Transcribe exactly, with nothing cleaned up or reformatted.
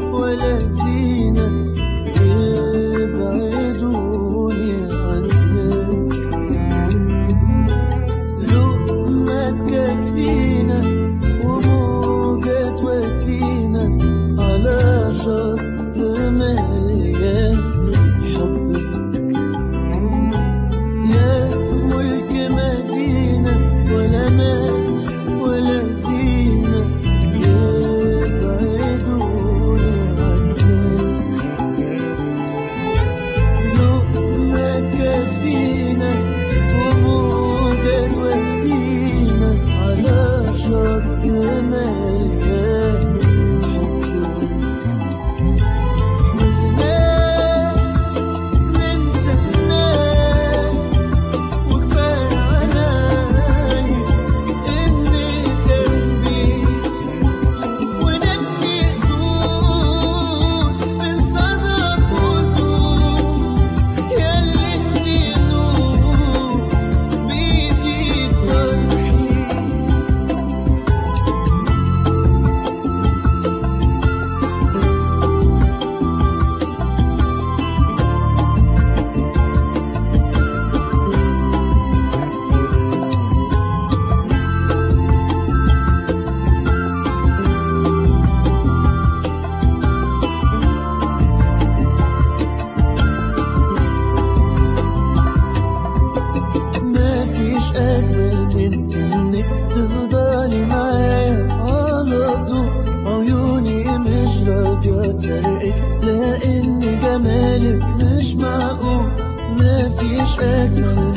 ولا زينة يبعدوني عنك. لقمة تكفينا وموجة تودينا على شط مليان حبك. لا ملك مدينة ولا مال ولا زينة يبعدوني عنك. لقمة تكفينا وموجة تودينا على شط مليان حبك. ننسى الناس وكفاية عليا إني جنبي، ونبني سور من صدف وزور ياللي انتي نور بيزيد فرحي. مفيش أجمل من إنك تفضلي معايا على طول. عيوني مش راضية تفرقك لأن جمالك مش معقول. مفيش أجمل